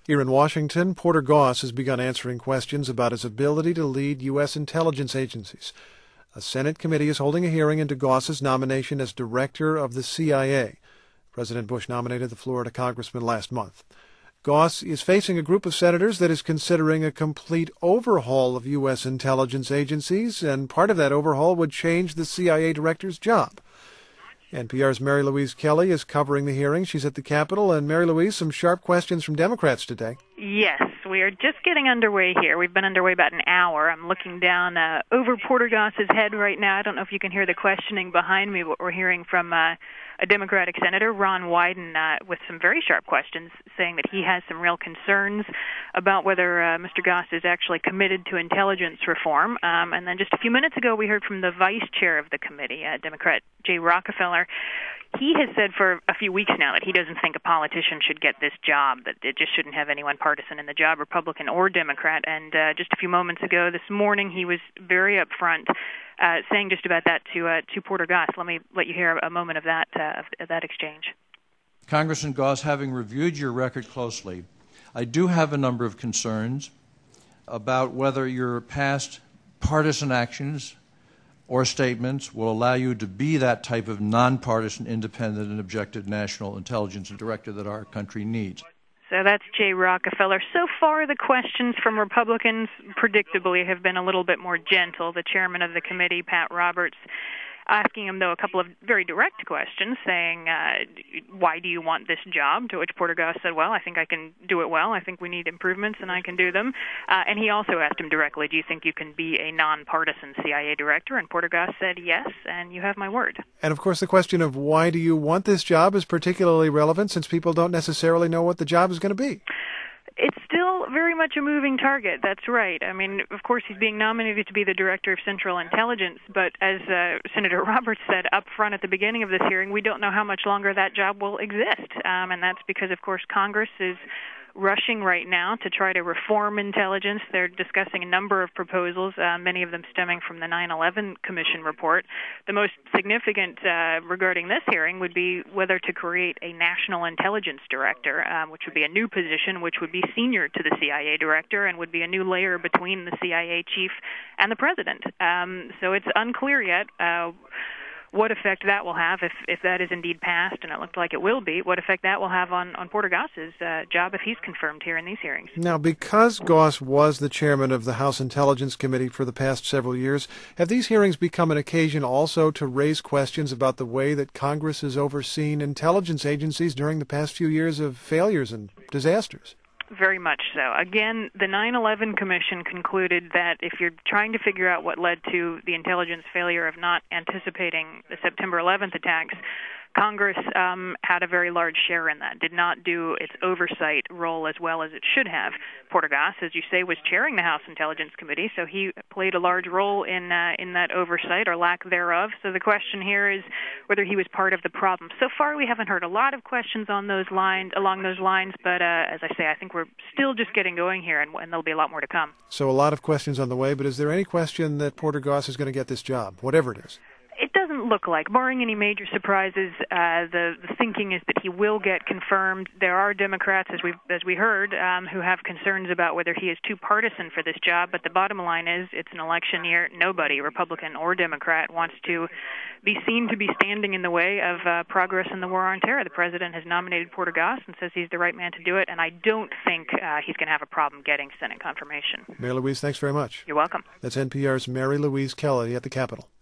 Here in Washington, Porter Goss has begun answering questions about his ability to lead U.S. intelligence agencies. A Senate committee is holding a hearing into Goss's nomination as director of the CIA. President Bush nominated the Florida congressman last month. Goss is facing a group of senators that is considering a complete overhaul of U.S. intelligence agencies, and part of that overhaul would change the CIA director's job. NPR's Mary Louise Kelly is covering the hearing. She's at the Capitol. And Mary Louise, some sharp questions from Democrats today. Yes, we are just getting underway here. We've been underway about an hour. I'm looking down over Porter Goss's head right now. I don't know if you can hear the questioning behind me, but we're hearing from a Democratic Senator, Ron Wyden, with some very sharp questions, saying that he has some real concerns about whether Mr. Goss is actually committed to intelligence reform. And then just a few minutes ago, we heard from the vice chair of the committee, Democrat Jay Rockefeller. He has said for a few weeks now that he doesn't think a politician should get this job, that it just shouldn't have anyone partisan in the job, Republican or Democrat. And just a few moments ago, this morning, he was very upfront, saying just about that to Porter Goss. Let me let you hear a moment of that exchange. Congressman Goss, having reviewed your record closely, I do have a number of concerns about whether your past partisan actions or statements will allow you to be that type of nonpartisan, independent, and objective national intelligence director that our country needs. So that's Jay Rockefeller. So far, the questions from Republicans, predictably, have been a little bit more gentle. The chairman of the committee, Pat Roberts, asking him, though, a couple of very direct questions, saying, why do you want this job? To which Porter Goss said, well, I think I can do it well. I think we need improvements, and I can do them. And he also asked him directly, do you think you can be a nonpartisan CIA director? And Porter Goss said, yes, and you have my word. And, of course, the question of why do you want this job is particularly relevant since people don't necessarily know what the job is going to be. It's still very much a moving target, that's right. I mean, of course, he's being nominated to be the Director of Central Intelligence, but as Senator Roberts said up front at the beginning of this hearing, we don't know how much longer that job will exist. And that's because, of course, Congress is rushing right now to try to reform intelligence. They're discussing a number of proposals, many of them stemming from the 9/11 Commission report. The most significant regarding this hearing would be whether to create a national intelligence director, which would be a new position, which would be senior to the CIA director and would be a new layer between the CIA chief and the president. So it's unclear yet what effect that will have, if that is indeed passed, and it looked like it will be, what effect that will have on Porter Goss's job if he's confirmed here in these hearings. Now, because Goss was the chairman of the House Intelligence Committee for the past several years, have these hearings become an occasion also to raise questions about the way that Congress has overseen intelligence agencies during the past few years of failures and disasters? Very much so. Again, the 9/11 Commission concluded that if you're trying to figure out what led to the intelligence failure of not anticipating the September 11th attacks, Congress had a very large share in that, did not do its oversight role as well as it should have. Porter Goss, as you say, was chairing the House Intelligence Committee, so he played a large role in that oversight or lack thereof. So the question here is whether he was part of the problem. So far, we haven't heard a lot of questions along those lines, but as I say, I think we're still just getting going here, and there'll be a lot more to come. So a lot of questions on the way, but is there any question that Porter Goss is going to get this job, whatever it is? It doesn't look like. Barring any major surprises, the thinking is that he will get confirmed. There are Democrats, as we heard, who have concerns about whether he is too partisan for this job, but the bottom line is it's an election year. Nobody, Republican or Democrat, wants to be seen to be standing in the way of progress in the war on terror. The president has nominated Porter Goss and says he's the right man to do it, and I don't think he's going to have a problem getting Senate confirmation. Mary Louise, thanks very much. You're welcome. That's NPR's Mary Louise Kelly at the Capitol.